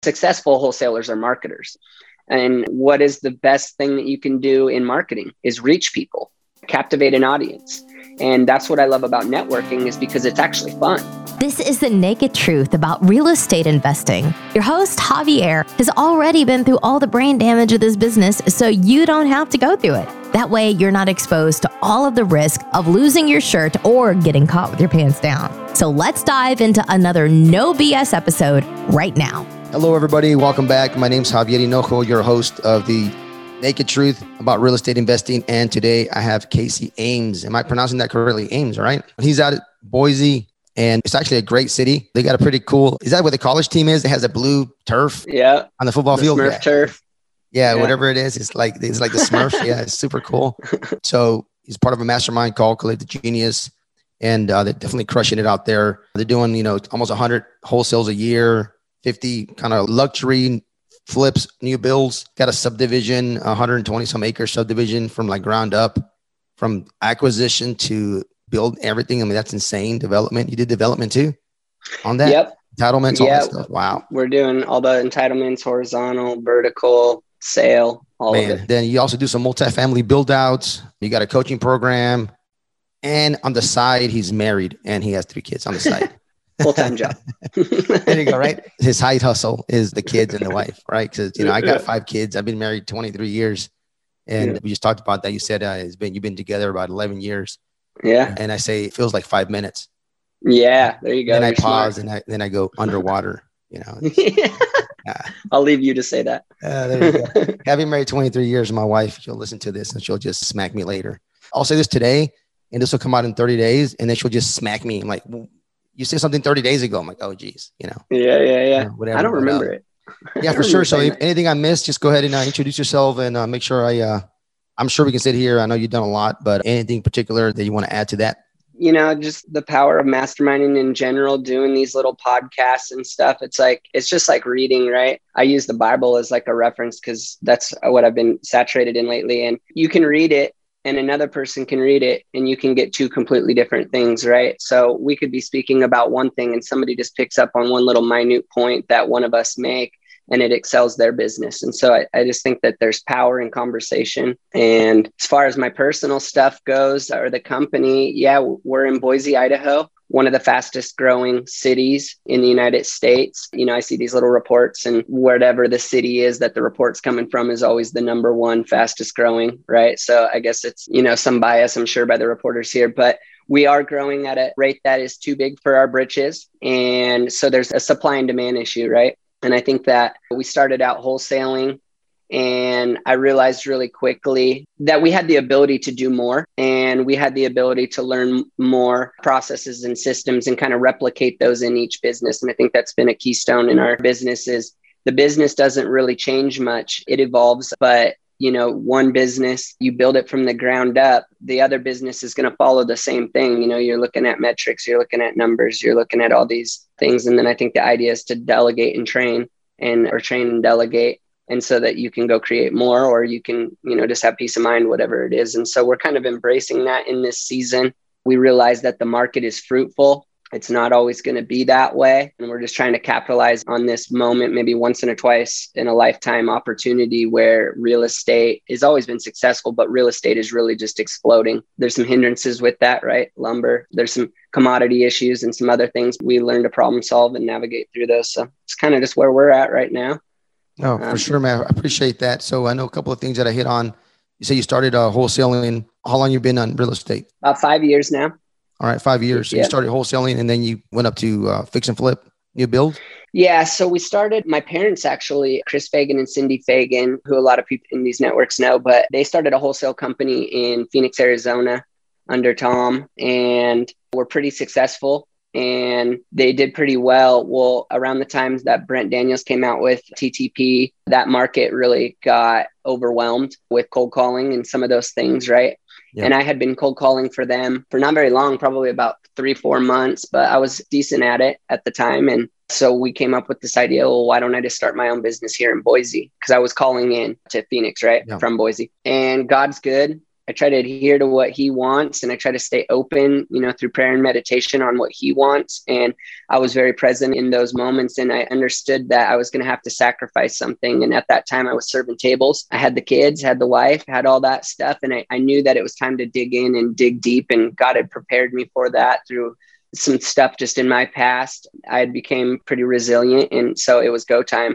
Successful wholesalers are marketers. And what is the best thing that you can do in marketing is reach people, captivate an audience. And that's what I love about networking, is because it's actually fun. This is the naked truth about real estate investing. Your host, Javier, has already been through all the brain damage of this business, so you don't have to go through it. That way, you're not exposed to all of the risk of losing your shirt or getting caught with your pants down. So let's dive into another No BS episode right now. Hello, everybody. Welcome back. My name's Javier Hinojo, your host of the Naked Truth about real estate investing. And today I have Casey Ames. Am I pronouncing that correctly? Ames, right? He's out at Boise, and it's actually a great city. They got a pretty cool, is that what the college team is? It has a blue turf on the football field. Smurf turf. Yeah, whatever it is. It's like the Smurf. Yeah, it's super cool. So he's part of a mastermind called Collective Genius, and they're definitely crushing it out there. They're doing, almost 100 wholesales a year, 50 kind of luxury flips, new builds, got a subdivision, 120 some acre subdivision from like ground up, from acquisition to build everything. I mean, that's insane development. You did development too on that? Yep. Entitlements, all that stuff. Wow. We're doing all the entitlements, horizontal, vertical, sale, all of it. Then you also do some multifamily build outs. You got a coaching program. And on the side, he's married and he has 3 kids on the side. Full-time job. There you go, right? His side hustle is the kids and the wife, right? Because, I got 5 kids. I've been married 23 years. And we just talked about that. You said you've been together about 11 years. Yeah. And I say, it feels like 5 minutes. Yeah, there you go. And I pause and then I go underwater, I'll leave you to say that. There you go. Having married 23 years, my wife, she'll listen to this and she'll just smack me later. I'll say this today and this will come out in 30 days and then she'll just smack me. I'm like, well, you said something 30 days ago. I'm like, oh, geez, Yeah. Whatever. I don't remember it. Yeah, for sure. So if anything I missed, just go ahead and introduce yourself and make sure I'm sure we can sit here. I know you've done a lot, but anything particular that you want to add to that? Just the power of masterminding in general, doing these little podcasts and stuff. It's just like reading, right? I use the Bible as like a reference because that's what I've been saturated in lately. And you can read it and another person can read it and you can get 2 completely different things, right? So we could be speaking about one thing and somebody just picks up on one little minute point that one of us make and it excels their business. And so I just think that there's power in conversation. And as far as my personal stuff goes, or the company, we're in Boise, Idaho, one of the fastest growing cities in the United States. I see these little reports and whatever the city is that the report's coming from is always the number 1 fastest growing, right? So I guess it's, some bias, I'm sure, by the reporters here, but we are growing at a rate that is too big for our britches. And so there's a supply and demand issue, right? And I think that we started out wholesaling and I realized really quickly that we had the ability to do more and we had the ability to learn more processes and systems and kind of replicate those in each business. And I think that's been a keystone in our business is the business doesn't really change much. It evolves, but one business, you build it from the ground up, the other business is going to follow the same thing. You're looking at metrics, you're looking at numbers, you're looking at all these things. And then I think the idea is to delegate and train or train and delegate. And so that you can go create more, or you can, just have peace of mind, whatever it is. And so we're kind of embracing that in this season. We realize that the market is fruitful. It's not always going to be that way. And we're just trying to capitalize on this moment, maybe once and or twice in a lifetime opportunity where real estate has always been successful, but real estate is really just exploding. There's some hindrances with that, right? Lumber, there's some commodity issues and some other things. We learn to problem solve and navigate through those. So it's kind of just where we're at right now. No, for sure, man. I appreciate that. So I know a couple of things that I hit on. You say you started wholesaling. How long you been on real estate? About 5 years now. All right, 5 years. So you started wholesaling and then you went up to fix and flip, new build? Yeah. So we started, my parents actually, Chris Fagan and Cindy Fagan, who a lot of people in these networks know, but they started a wholesale company in Phoenix, Arizona under Tom, and were pretty successful. And they did pretty well. Well, around the times that Brent Daniels came out with TTP, that market really got overwhelmed with cold calling and some of those things, right? Yep. And I had been cold calling for them for not very long, probably about 3-4 months, but I was decent at it at the time. And so we came up with this idea, well, why don't I just start my own business here in Boise? Because I was calling in to Phoenix, right? Yep. From Boise. And God's good. I try to adhere to what he wants, and I try to stay open, through prayer and meditation on what he wants. And I was very present in those moments, and I understood that I was going to have to sacrifice something. And at that time I was serving tables. I had the kids, had the wife, had all that stuff. And I knew that it was time to dig in and dig deep. And God had prepared me for that through some stuff just in my past. I had became pretty resilient. And so it was go time.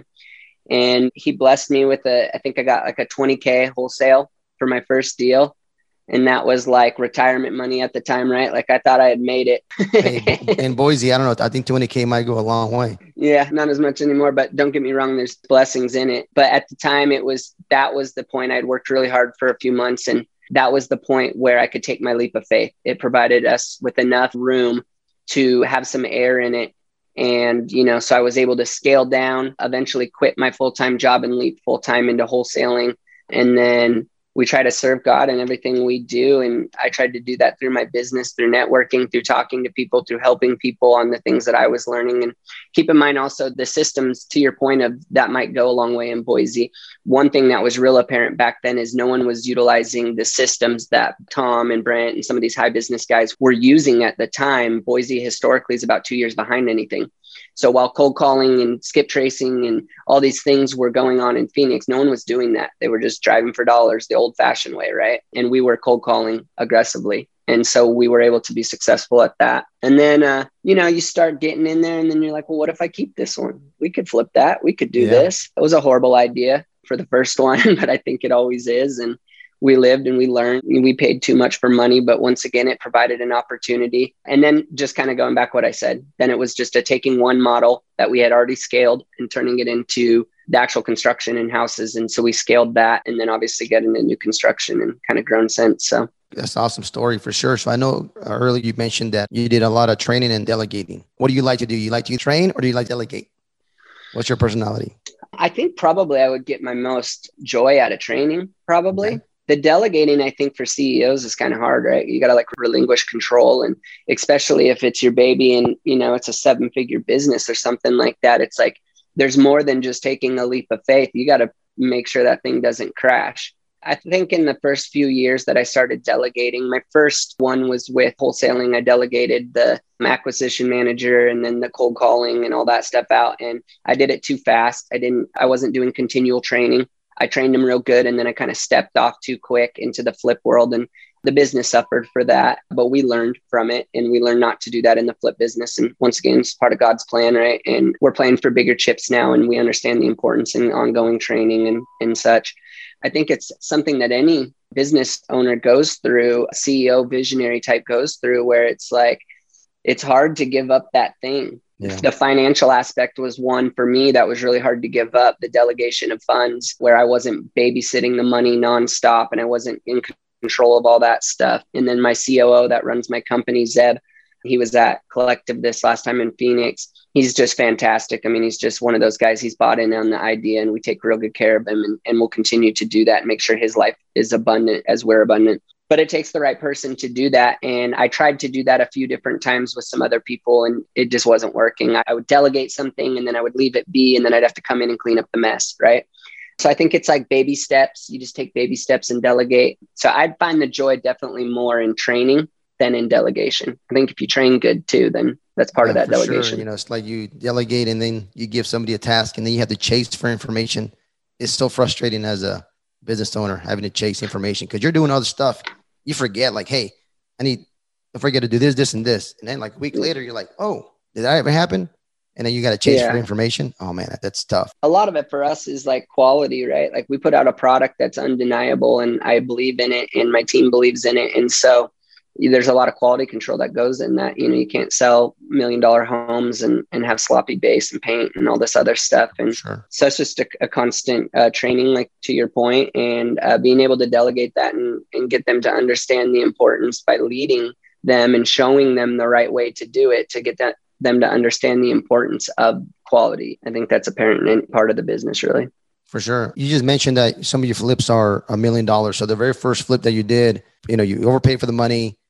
And he blessed me with I think I got like a 20K wholesale for my first deal. And that was like retirement money at the time, right? Like I thought I had made it. Hey, in Boise, I don't know. I think 20K might go a long way. Yeah, not as much anymore, but don't get me wrong, there's blessings in it. But at the time that was the point. I'd worked really hard for a few months, and that was the point where I could take my leap of faith. It provided us with enough room to have some air in it. And, so I was able to scale down, eventually quit my full-time job and leap full-time into wholesaling. And then we try to serve God in everything we do. And I tried to do that through my business, through networking, through talking to people, through helping people on the things that I was learning. And keep in mind also the systems, to your point of that might go a long way in Boise. One thing that was real apparent back then is no one was utilizing the systems that Tom and Brent and some of these high business guys were using at the time. Boise historically is about 2 years behind anything. So while cold calling and skip tracing and all these things were going on in Phoenix, no one was doing that. They were just driving for dollars the old fashioned way, right? And we were cold calling aggressively. And so we were able to be successful at that. And then, you start getting in there and then you're like, well, what if I keep this one? We could flip that. We could do this. It was a horrible idea for the first one, but I think it always is. And we lived and we learned. We paid too much for money, but once again, it provided an opportunity. And then just kind of going back what I said, then it was just taking one model that we had already scaled and turning it into the actual construction and houses. And so we scaled that and then obviously get into new construction and kind of grown since. So that's an awesome story for sure. So I know earlier you mentioned that you did a lot of training and delegating. What do you like to do? You like to train or do you like to delegate? What's your personality? I think probably I would get my most joy out of training, probably. Okay. The delegating, I think for CEOs is kind of hard, right? You got to relinquish control. And especially if it's your baby and, it's a 7-figure business or something like that. It's like, there's more than just taking a leap of faith. You got to make sure that thing doesn't crash. I think in the first few years that I started delegating, my first one was with wholesaling. I delegated the acquisition manager and then the cold calling and all that stuff out. And I did it too fast. I wasn't doing continual training. I trained them real good. And then I kind of stepped off too quick into the flip world and the business suffered for that, but we learned from it and we learned not to do that in the flip business. And once again, it's part of God's plan, right? And we're playing for bigger chips now and we understand the importance in ongoing training and such. I think it's something that any business owner goes through, a CEO visionary type goes through, where it's like, it's hard to give up that thing. Yeah. The financial aspect was one for me that was really hard to give up. The delegation of funds where I wasn't babysitting the money nonstop and I wasn't in control of all that stuff. And then my COO that runs my company, Zeb, he was at Collective this last time in Phoenix. He's just fantastic. I mean, he's just one of those guys. He's bought in on the idea and we take real good care of him and we'll continue to do that and make sure his life is abundant as we're abundant. But it takes the right person to do that. And I tried to do that a few different times with some other people and it just wasn't working. I would delegate something and then I would leave it be and then I'd have to come in and clean up the mess, right? So I think it's like baby steps. You just take baby steps and delegate. So I'd find the joy definitely more in training than in delegation. I think if you train good too, then that's part of that delegation. Sure. It's like you delegate and then you give somebody a task and then you have to chase for information. It's so frustrating as a business owner having to chase information because you're doing other stuff. You forget like, hey, I forget to do this, this, and this. And then like a week later, you're like, oh, did that ever happen? And then you got to chase for information. Oh man, that's tough. A lot of it for us is like quality, right? Like we put out a product that's undeniable and I believe in it and my team believes in it. And so there's a lot of quality control that goes in that. You can't sell $1 million homes and have sloppy base and paint and all this other stuff. And so it's just a constant training, like to your point, and being able to delegate that and get them to understand the importance by leading them and showing them the right way to do it, to get them to understand the importance of quality. I think that's apparent in part of the business, really. For sure. You just mentioned that some of your flips are $1 million. So the very first flip that you did, you overpaid for the money.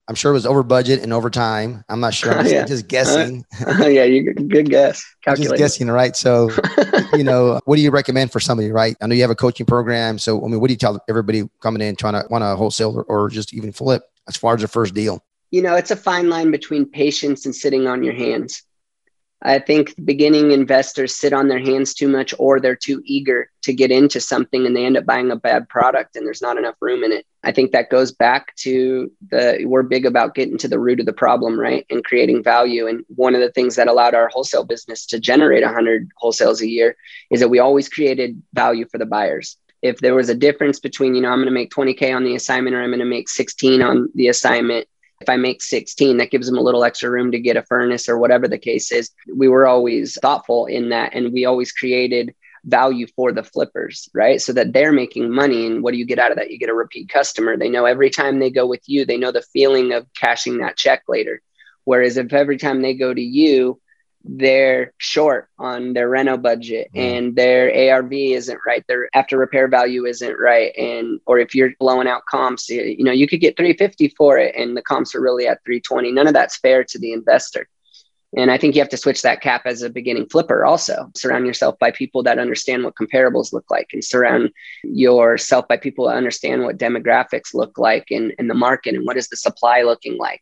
I'm sure it was over budget and over time. I'm not sure. I'm just guessing. Yeah, you good guess. I'm just guessing, right? So, what do you recommend for somebody, right? I know you have a coaching program. So, I mean, what do you tell everybody coming in trying to want to wholesale or just even flip as far as the first deal? It's a fine line between patience and sitting on your hands. I think beginning investors sit on their hands too much, or they're too eager to get into something and they end up buying a bad product and there's not enough room in it. I think that goes back to we're big about getting to the root of the problem, right? And creating value. And one of the things that allowed our wholesale business to generate 100 wholesales a year is that we always created value for the buyers. If there was a difference between, I'm going to make 20K on the assignment or I'm going to make 16 on the assignment, if I make 16, that gives them a little extra room to get a furnace or whatever the case is. We were always thoughtful in that. And we always created value for the flippers, right? So that they're making money. And what do you get out of that? You get a repeat customer. They know every time they go with you, they know the feeling of cashing that check later. Whereas if every time they go to you, they're short on their reno budget and their ARV isn't right, their after repair value isn't right, or if you're blowing out comps, you could get 350 for it and the comps are really at 320. None of that's fair to the investor. And I think you have to switch that cap as a beginning flipper. Also surround yourself by people that understand what comparables look like, and surround yourself by people that understand what demographics look like in the market and what is the supply looking like.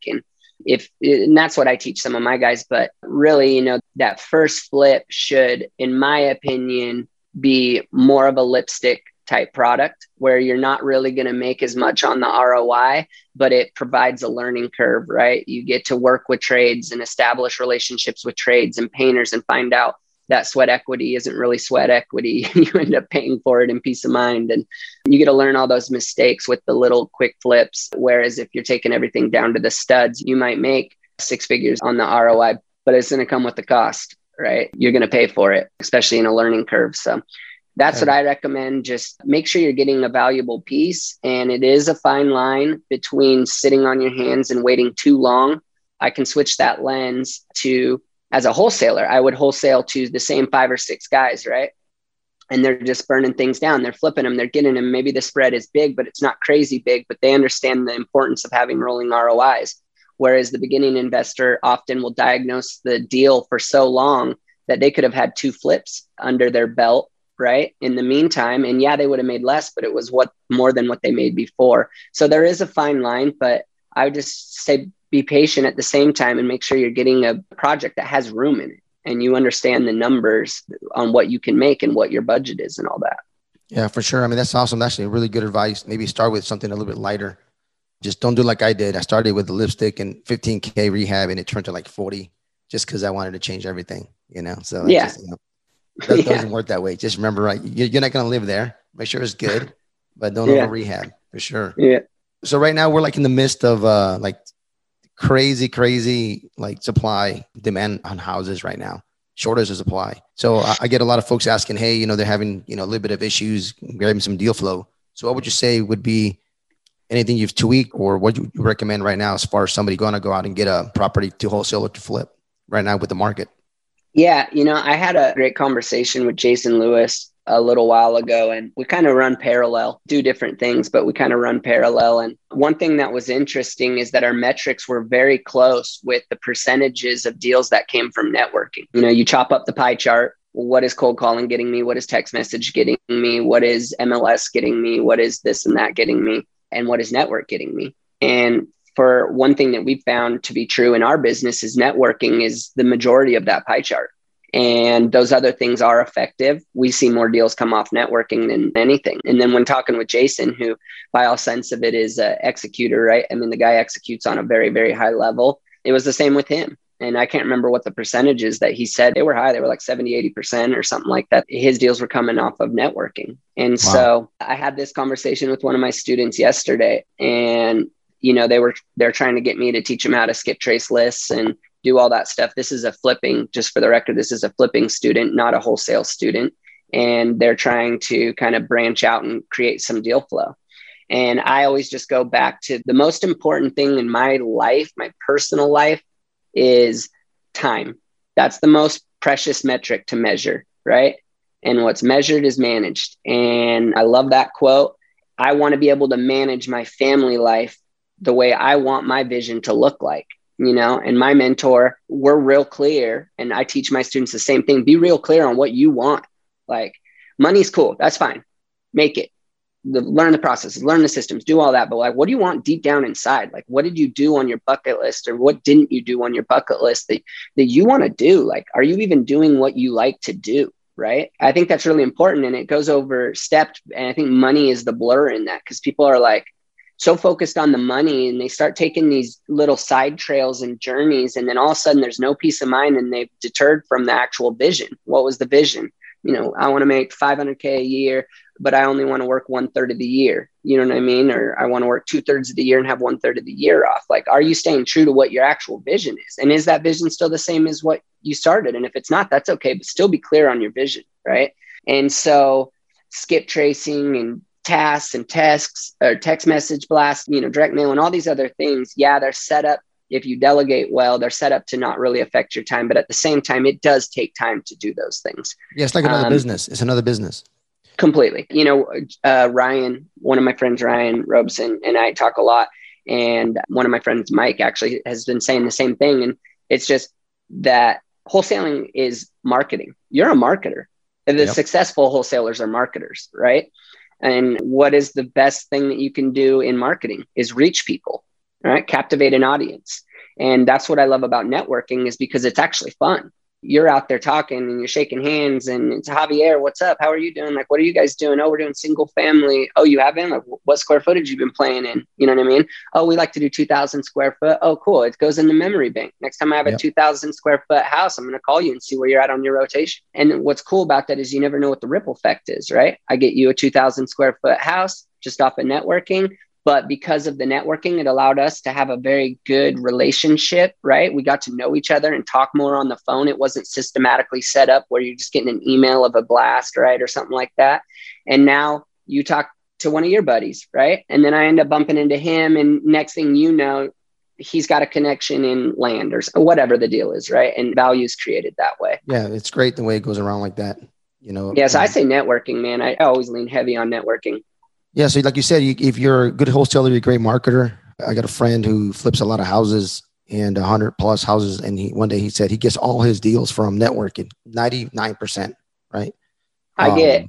And that's what I teach some of my guys. But really, that first flip should, in my opinion, be more of a lipstick type product where you're not really going to make as much on the ROI, but it provides a learning curve, right? You get to work with trades and establish relationships with trades and painters and find out that sweat equity isn't really sweat equity. You end up paying for it in peace of mind. And you get to learn all those mistakes with the little quick flips. Whereas if you're taking everything down to the studs, you might make 6 figures on the ROI, but it's going to come with the cost, right? You're going to pay for it, especially in a learning curve. So that's what I recommend. Just make sure you're getting a valuable piece. And it is a fine line between sitting on your hands and waiting too long. I can switch that lens to, as a wholesaler, I would wholesale to the same 5 or 6 guys, right? And they're just burning things down. They're flipping them. They're getting them. Maybe the spread is big, but it's not crazy big, but they understand the importance of having rolling ROIs. Whereas the beginning investor often will diagnose the deal for so long that they could have had 2 flips under their belt, right? In the meantime, and they would have made less, but it was more than what they made before. So there is a fine line, but I would just say, be patient at the same time and make sure you're getting a project that has room in it and you understand the numbers on what you can make and what your budget is and all that. Yeah, for sure. I mean, that's awesome. That's actually really good advice. Maybe start with something a little bit lighter. Just don't do like I did. I started with the lipstick and 15K rehab and it turned to like 40 just because I wanted to change everything, So that doesn't work that way. Just remember, right? You're not going to live there. Make sure it's good, but don't over rehab for sure. Yeah. So right now we're like in the midst of crazy like supply demand on houses right now, shortage of supply. So I get a lot of folks asking, hey, they're having, a little bit of issues grabbing some deal flow. So what would you say would be anything you've tweaked or what you recommend right now as far as somebody going to go out and get a property to wholesale or to flip right now with the market? Yeah. I had a great conversation with Jason Lewis a little while ago, and we kind of run parallel, do different things, but we kind of run parallel. And one thing that was interesting is that our metrics were very close with the percentages of deals that came from networking. You chop up the pie chart. What is cold calling getting me? What is text message getting me? What is MLS getting me? What is this and that getting me? And what is network getting me? And for one thing that we found to be true in our business is networking is the majority of that pie chart. And those other things are effective. We see more deals come off networking than anything. And then when talking with Jason, who by all sense of it is an executor, right? I mean, the guy executes on a very, very high level. It was the same with him. And I can't remember what the percentages that he said. They were high. They were like 70, 80% or something like that. His deals were coming off of networking. And so I had this conversation with one of my students yesterday, and they're trying to get me to teach them how to skip trace lists and do all that stuff. This is a flipping, just for the record, this is a flipping student, not a wholesale student. And they're trying to kind of branch out and create some deal flow. And I always just go back to the most important thing in my life, my personal life, is time. That's the most precious metric to measure, right? And what's measured is managed. And I love that quote. I want to be able to manage my family life the way I want my vision to look like, and my mentor, we're real clear. And I teach my students the same thing. Be real clear on what you want. Like, money's cool. That's fine. Make it. Learn the processes, learn the systems, do all that. But like, what do you want deep down inside? Like, what did you do on your bucket list, or what didn't you do on your bucket list that you want to do? Like, are you even doing what you like to do? Right. I think that's really important. And it goes overstepped. And I think money is the blur in that, because people are like so focused on the money, and they start taking these little side trails and journeys. And then all of a sudden there's no peace of mind, and they've deterred from the actual vision. What was the vision? I want to make $500K a year, but I only want to work 1/3 of the year. You know what I mean? Or I want to work 2/3 of the year and have 1/3 of the year off. Like, are you staying true to what your actual vision is? And is that vision still the same as what you started? And if it's not, that's okay, but still be clear on your vision. Right. And so skip tracing and tasks and text message blasts, direct mail and all these other things. Yeah, they're set up. If you delegate well, they're set up to not really affect your time. But at the same time, it does take time to do those things. Yeah, it's like another business. It's another business. Completely. Ryan, one of my friends, Ryan Robeson, and I talk a lot. And one of my friends, Mike, actually has been saying the same thing. And it's just that wholesaling is marketing. You're a marketer. The successful wholesalers are marketers, right? And what is the best thing that you can do in marketing is reach people. Right? Captivate an audience. And that's what I love about networking, is because it's actually fun. You're out there talking and you're shaking hands, and it's Javier, what's up? How are you doing? Like, what are you guys doing? Oh, we're doing single family. Oh, you haven't? Like, what square footage you've been playing in? You know what I mean? Oh, we like to do 2,000 square foot. Oh, cool. It goes in the memory bank. Next time I have a 2,000 square foot house, I'm going to call you and see where you're at on your rotation. And what's cool about that is you never know what the ripple effect is, right? I get you a 2,000 square foot house just off of networking. But because of the networking, it allowed us to have a very good relationship, right? We got to know each other and talk more on the phone. It wasn't systematically set up where you're just getting an email of a blast, right? Or something like that. And now you talk to one of your buddies, right? And then I end up bumping into him. And next thing you know, he's got a connection in land or whatever the deal is, right? And value is created that way. Yeah, it's great the way it goes around like that, Yes, I say networking, man. I always lean heavy on networking. Yeah. So like you said, if you're a good wholesaler, you're a great marketer. I got a friend who flips a lot of houses and 100+ houses. And one day he said he gets all his deals from networking, 99%. Right. I get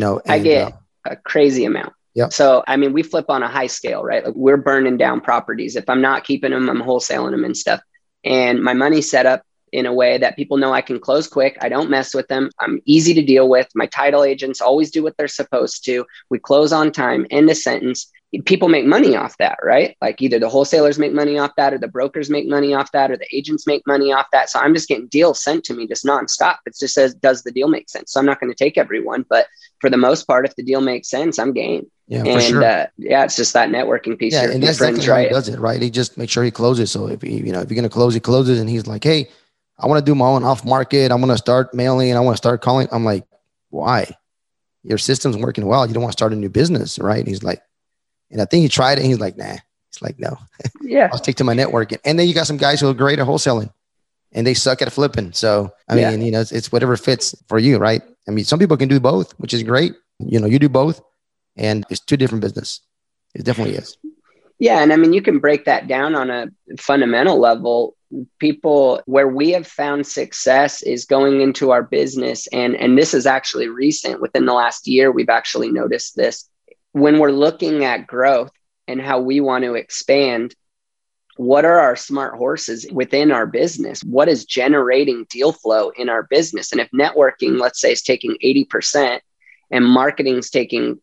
a crazy amount. Yeah. So, I mean, we flip on a high scale, right? Like, we're burning down properties. If I'm not keeping them, I'm wholesaling them and stuff. And my money's set up in a way that people know I can close quick. I don't mess with them. I'm easy to deal with. My title agents always do what they're supposed to. We close on time, end of sentence. People make money off that, right? Like, either the wholesalers make money off that, or the brokers make money off that, or the agents make money off that. So I'm just getting deals sent to me just nonstop. It just says, does the deal make sense? So I'm not going to take everyone, but for the most part, if the deal makes sense, I'm game. Yeah, for sure. It's just that networking piece. Yeah, and that's friends, right? How he does it, right? He just makes sure he closes. So if you're going to close, he closes, and he's like, hey, I want to do my own off market. I'm going to start mailing and I want to start calling. I'm like, why? Your system's working well. You don't want to start a new business, right? And he's like, and I think he tried it and he's like, nah. He's like, no. Yeah. I'll stick to my networking. And then you got some guys who are great at wholesaling and they suck at flipping. So, I mean, it's whatever fits for you, right? I mean, some people can do both, which is great. You do both and it's two different business. It definitely is. Yeah. And I mean, you can break that down on a fundamental level. People, where we have found success is going into our business. And this is actually recent. Within the last year, we've actually noticed this. When we're looking at growth and how we want to expand, what are our smart horses within our business? What is generating deal flow in our business? And if networking, let's say, is taking 80% and marketing is taking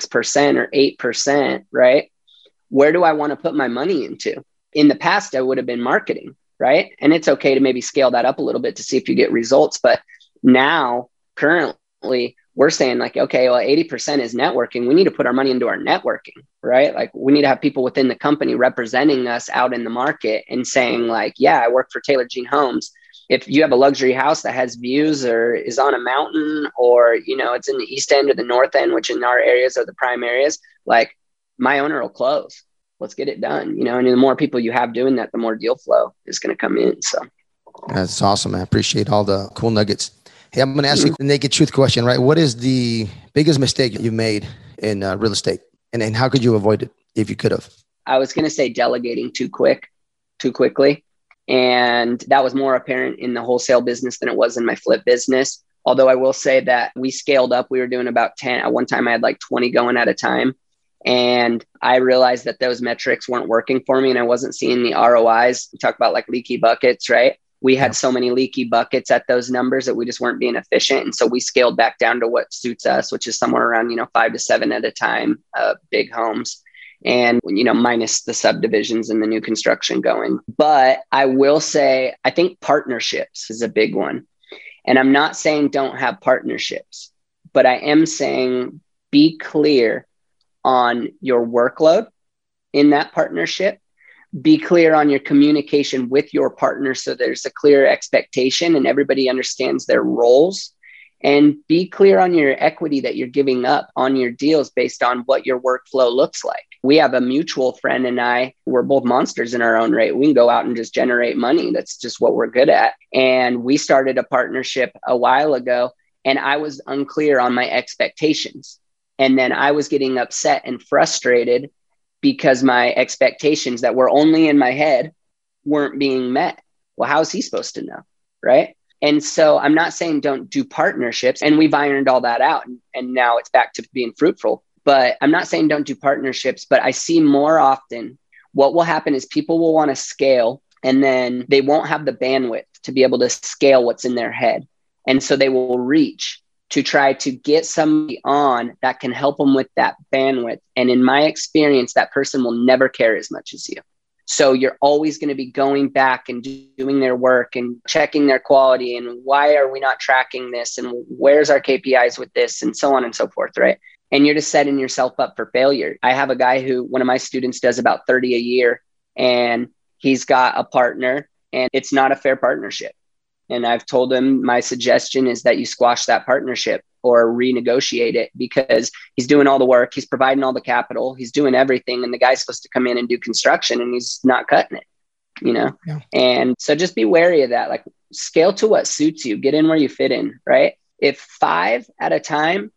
6% or 8%, right? Where do I want to put my money into? In the past, I would have been marketing, right? And it's okay to maybe scale that up a little bit to see if you get results. But now, currently, we're saying like, okay, well, 80% is networking. We need to put our money into our networking, right? Like, we need to have people within the company representing us out in the market and saying like, yeah, I work for Taylor Jean Homes. If you have a luxury house that has views or is on a mountain, or, it's in the East End or the North End, which in our areas are the prime areas, like, my owner will close. Let's get it done. And the more people you have doing that, the more deal flow is going to come in. So that's awesome. I appreciate all the cool nuggets. Hey, I'm going to ask you the naked truth question, right? What is the biggest mistake you've made in real estate? And how could you avoid it if you could have? I was going to say delegating too quickly. And that was more apparent in the wholesale business than it was in my flip business. Although I will say that we scaled up, we were doing about 10. At one time I had like 20 going at a time. And I realized that those metrics weren't working for me and I wasn't seeing the ROIs. We talk about like leaky buckets, right? We had so many leaky buckets at those numbers that we just weren't being efficient. And so we scaled back down to what suits us, which is somewhere around, 5 to 7 at a time, big homes. And, minus the subdivisions and the new construction going. But I will say, I think partnerships is a big one. And I'm not saying don't have partnerships, but I am saying be clear on your workload in that partnership. Be clear on your communication with your partner so there's a clear expectation and everybody understands their roles. And be clear on your equity that you're giving up on your deals based on what your workflow looks like. We have a mutual friend and I, we're both monsters in our own right. We can go out and just generate money. That's just what we're good at. And we started a partnership a while ago and I was unclear on my expectations. And then I was getting upset and frustrated because my expectations that were only in my head weren't being met. Well, how is he supposed to know? Right. And so I'm not saying don't do partnerships, and we've ironed all that out and now it's back to being fruitful. But I'm not saying don't do partnerships, but I see more often what will happen is people will want to scale and then they won't have the bandwidth to be able to scale what's in their head. And so they will reach to try to get somebody on that can help them with that bandwidth. And in my experience, that person will never care as much as you. So you're always going to be going back and doing their work and checking their quality and why are we not tracking this and where's our KPIs with this and so on and so forth, right? And you're just setting yourself up for failure. I have a guy who, one of my students does about 30 a year and he's got a partner and it's not a fair partnership. And I've told him my suggestion is that you squash that partnership or renegotiate it because he's doing all the work. He's providing all the capital. He's doing everything. And the guy's supposed to come in and do construction and he's not cutting it, Yeah. And so just be wary of that. Like scale to what suits you. Get in where you fit in, right? If 5 at a time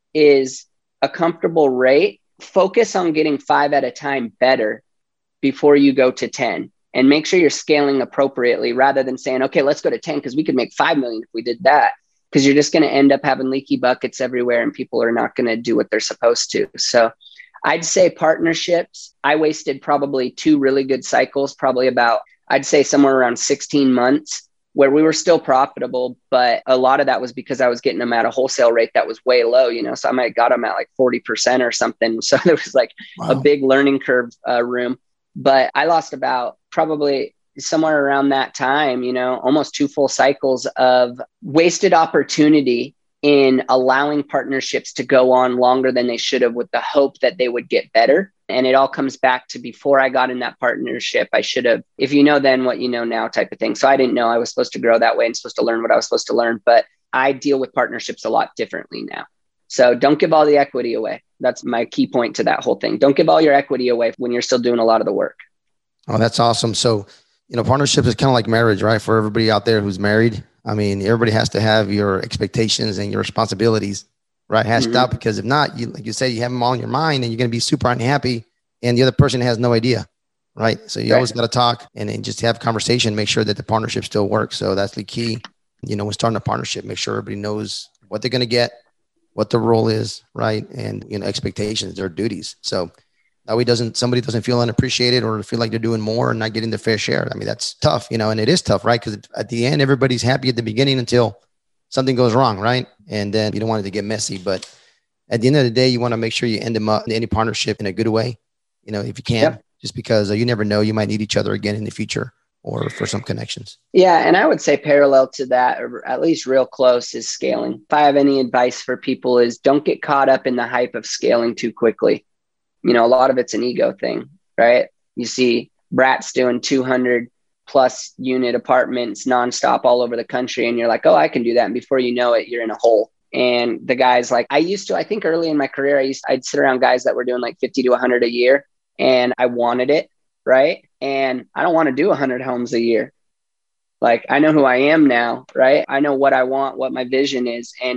is a comfortable rate, focus on getting 5 at a time better before you go to 10. And make sure you're scaling appropriately rather than saying, okay, let's go to 10 because we could make 5 million if we did that. Because you're just going to end up having leaky buckets everywhere and people are not going to do what they're supposed to. So I'd say partnerships. I wasted probably 2 really good cycles, probably about, I'd say somewhere around 16 months where we were still profitable. But a lot of that was because I was getting them at a wholesale rate that was way low, So I might have got them at like 40% or something. So there was like a big learning curve room. But I lost about probably somewhere around that time, almost 2 full cycles of wasted opportunity in allowing partnerships to go on longer than they should have with the hope that they would get better. And it all comes back to before I got in that partnership, I should have, if you know then what you know now type of thing. So I didn't know I was supposed to grow that way and supposed to learn what I was supposed to learn, but I deal with partnerships a lot differently now. So don't give all the equity away. That's my key point to that whole thing. Don't give all your equity away when you're still doing a lot of the work. Oh, that's awesome. So, partnership is kind of like marriage, right? For everybody out there who's married. I mean, everybody has to have your expectations and your responsibilities, right? Hashed out, because if not, you, like you said, you have them all in your mind and you're going to be super unhappy and the other person has no idea, right? So you always got to talk and just have conversation, make sure that the partnership still works. So that's the key, when starting a partnership, make sure everybody knows what they're going to get, what the role is, right? And, expectations, their duties. So that way somebody doesn't feel unappreciated or feel like they're doing more and not getting their fair share. I mean, that's tough, and it is tough, right? Because at the end, everybody's happy at the beginning until something goes wrong, right? And then you don't want it to get messy. But at the end of the day, you want to make sure you end them up in any partnership in a good way, if you can, just because you never know, you might need each other again in the future or for some connections. Yeah. And I would say parallel to that, or at least real close, is scaling. If I have any advice for people is don't get caught up in the hype of scaling too quickly. A lot of it's an ego thing, right? You see Bratz doing 200 plus unit apartments nonstop all over the country. And you're like, oh, I can do that. And before you know it, you're in a hole. And the guys like, I think early in my career, I'd sit around guys that were doing like 50 to 100 a year and I wanted it. Right. And I don't want to do 100 homes a year. Like I know who I am now, right? I know what I want, what my vision is. And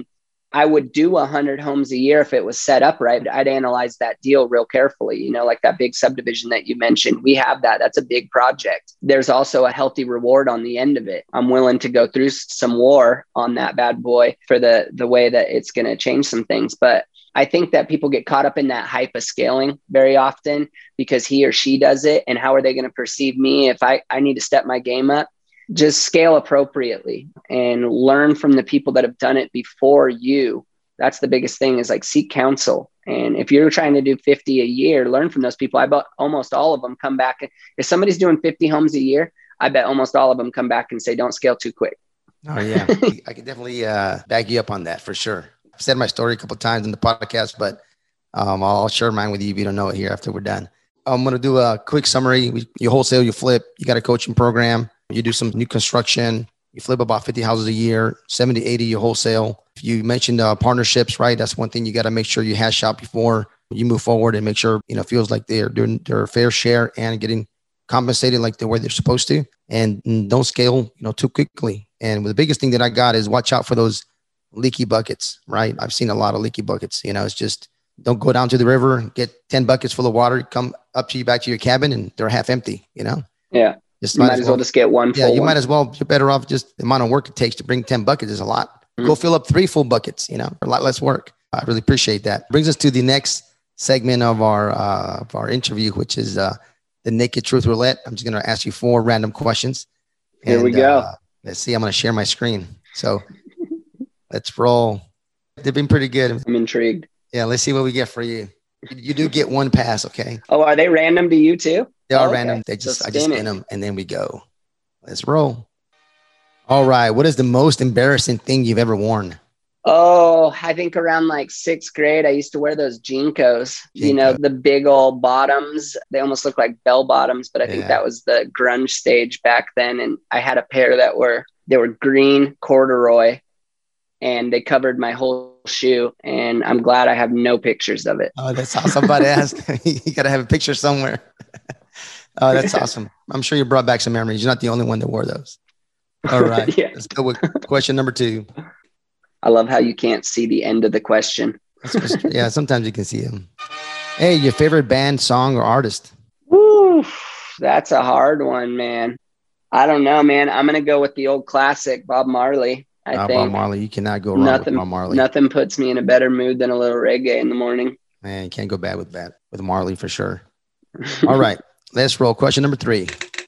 I would do 100 homes a year if it was set up right. I'd analyze that deal real carefully, you know, like that big subdivision that you mentioned. We have that. That's a big project. There's also a healthy reward on the end of it. I'm willing to go through some war on that bad boy for the way that it's going to change some things. But I think that people get caught up in that hype of scaling very often because he or she does it. And how are they going to perceive me if I need to step my game up? Just scale appropriately and learn from the people that have done it before you. That's the biggest thing, is like seek counsel. And if you're trying to do 50 a year, learn from those people. I bet almost all of them come back. If somebody's doing 50 homes a year, I bet almost all of them come back and say, don't scale too quick. Oh yeah. I can definitely back you up on that for sure. I've said my story a couple of times in the podcast, but I'll share mine with you if you don't know it here after we're done. I'm going to do a quick summary. You wholesale, you flip, you got a coaching program. You do some new construction, you flip about 50 houses a year, 70, 80, you wholesale. You mentioned partnerships, right? That's one thing you got to make sure you hash out before you move forward and make sure, you know, it feels like they're doing their fair share and getting compensated like the way they're supposed to. And don't scale, you know, too quickly. And the biggest thing that I got is watch out for those leaky buckets, right? I've seen a lot of leaky buckets. You know, it's just don't go down to the river, get 10 buckets full of water, come up to you back to your cabin and they're half empty, you know? Yeah. Just you might as well just get one full. Yeah, you might as well. You're better off just the amount of work it takes to bring 10 buckets is a lot. Go fill up 3 full buckets, you know, a lot less work. I really appreciate that. Brings us to the next segment of our interview, which is the Naked Truth Roulette. I'm just going to ask you 4 random questions. Here we go. Let's see. I'm going to share my screen. So let's roll. They've been pretty good. I'm intrigued. Yeah, let's see what we get for you. You do get 1 pass, okay? Oh, are they random to you too? They are random. I just spin them and then we go. Let's roll. All right. What is the most embarrassing thing you've ever worn? Oh, I think around like 6th grade, I used to wear those Jinkos, you know, the big old bottoms. They almost look like bell bottoms, but I think that was the grunge stage back then. And I had a pair that were green corduroy and they covered my whole shoe. And I'm glad I have no pictures of it. Oh, that's awesome. Somebody asked. You got to have a picture somewhere. Oh, that's awesome. I'm sure you brought back some memories. You're not the only one that wore those. All right. Yeah. Let's go with question number 2. I love how you can't see the end of the question. Yeah, sometimes you can see them. Hey, your favorite band, song, or artist? Woo, that's a hard one, man. I don't know, man. I'm going to go with the old classic, Bob Marley. I think Bob Marley. You cannot go wrong with Bob Marley. Nothing puts me in a better mood than a little reggae in the morning. Man, you can't go bad with Marley for sure. All right. Let's roll. Question number 3.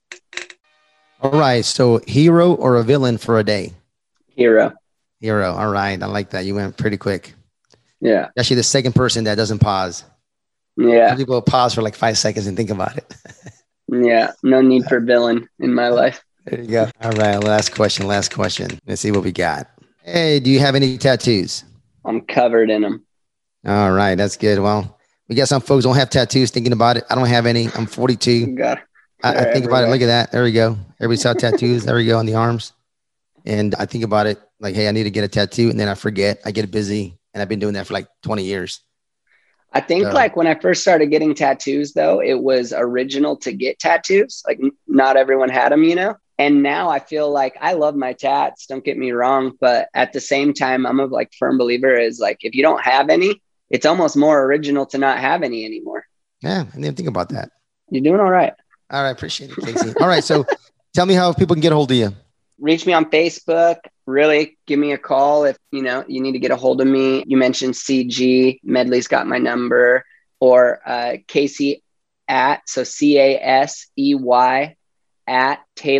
All right. So hero or a villain for a day? Hero. All right. I like that. You went pretty quick. Yeah. Actually, the second person that doesn't pause. Yeah. Some people pause for like 5 seconds and think about it. Yeah. No need for villain in my life. There you go. All right. Last question. Let's see what we got. Hey, do you have any tattoos? I'm covered in them. All right. That's good. Well, we got some folks don't have tattoos thinking about it. I don't have any. I'm 42. I think about it. Look at that. There we go. Everybody saw tattoos. There we go on the arms. And I think about it like, hey, I need to get a tattoo. And then I forget. I get busy. And I've been doing that for like 20 years. I think like when I first started getting tattoos, though, it was original to get tattoos. Like not everyone had them, you know? And now I feel like I love my tats. Don't get me wrong. But at the same time, I'm a like firm believer is like, if you don't have any, it's almost more original to not have any anymore. Yeah. I didn't think about that. You're doing all right. All right. Appreciate it, Casey. All right. So tell me how people can get a hold of you. Reach me on Facebook. Really give me a call if, you know, you need to get a hold of me. You mentioned CG. Medley's got my number. Or Casey at, so CASEY at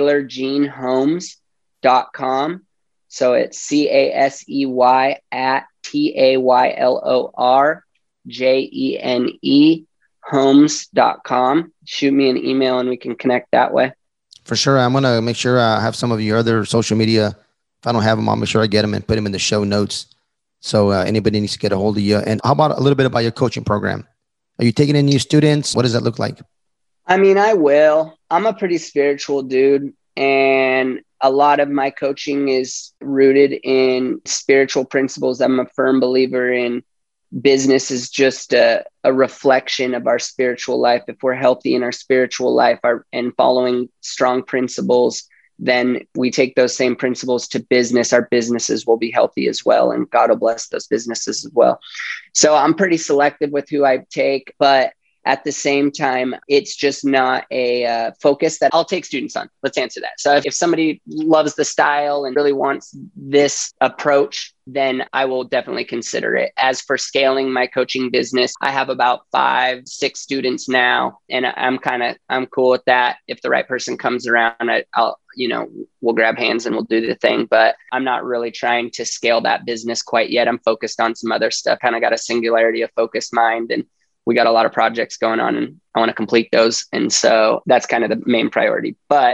TaylorJeanHomes.com. So it's CASEY at TaylorJene homes.com. Shoot me an email and we can connect that way. For sure. I'm going to make sure I have some of your other social media. If I don't have them, I'll make sure I get them and put them in the show notes. So anybody needs to get a hold of you. And how about a little bit about your coaching program? Are you taking in new students? What does that look like? I mean, I will. I'm a pretty spiritual dude. And a lot of my coaching is rooted in spiritual principles. I'm a firm believer in business is just a reflection of our spiritual life. If we're healthy in our spiritual life and following strong principles, then we take those same principles to business. Our businesses will be healthy as well, and God will bless those businesses as well. So I'm pretty selective with who I take, but at the same time, it's just not a focus that I'll take students on. Let's answer that. So if somebody loves the style and really wants this approach, then I will definitely consider it. As for scaling my coaching business, I have about 5-6 students now, and I'm cool with that. If the right person comes around, we'll grab hands and we'll do the thing, but I'm not really trying to scale that business quite yet. I'm focused on some other stuff, kind of got a singularity of focused mind, and we got a lot of projects going on and I want to complete those. And so that's kind of the main priority. But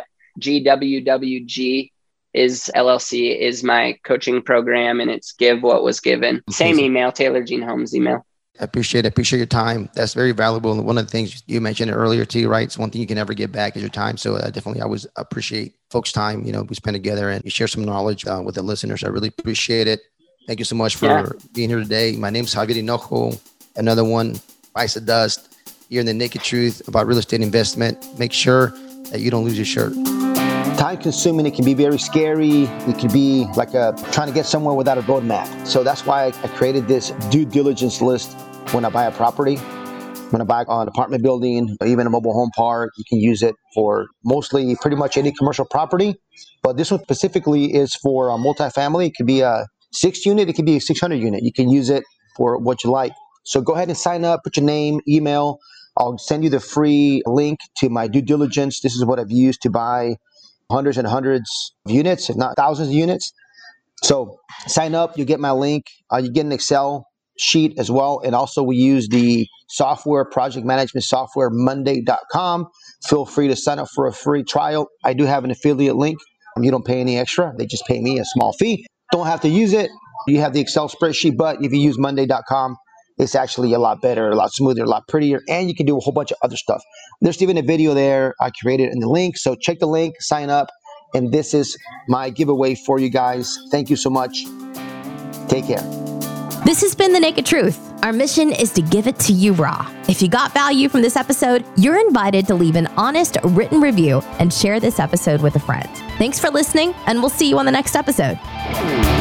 GWWG LLC is my coaching program, and it's Give What Was Given. Same email, Taylor Gene Holmes email. I appreciate it. I appreciate your time. That's very valuable. And one of the things you mentioned earlier too, right? It's one thing you can never get back is your time. So definitely I always appreciate folks' time. We spend together and you share some knowledge with the listeners. I really appreciate it. Thank you so much for being here today. My name's Javier Hinojo. Another one, Bites the Dust. You're in the naked truth about real estate investment. Make sure that you don't lose your shirt. Time consuming, it can be very scary. It can be like trying to get somewhere without a roadmap. So that's why I created this due diligence list when I buy a property. When I buy an apartment building, or even a mobile home park, you can use it for mostly pretty much any commercial property. But this one specifically is for a multifamily. It could be a 6 unit. It could be a 600 unit. You can use it for what you like. So go ahead and sign up, put your name, email. I'll send you the free link to my due diligence. This is what I've used to buy hundreds and hundreds of units, if not thousands of units. So sign up, you get my link. You get an Excel sheet as well. And also we use the software, project management software, Monday.com. Feel free to sign up for a free trial. I do have an affiliate link. You don't pay any extra. They just pay me a small fee. Don't have to use it. You have the Excel spreadsheet, but if you use Monday.com, it's actually a lot better, a lot smoother, a lot prettier, and you can do a whole bunch of other stuff. There's even a video there I created in the link, so check the link, sign up, and this is my giveaway for you guys. Thank you so much. Take care. This has been The Naked Truth. Our mission is to give it to you raw. If you got value from this episode, you're invited to leave an honest written review and share this episode with a friend. Thanks for listening, and we'll see you on the next episode.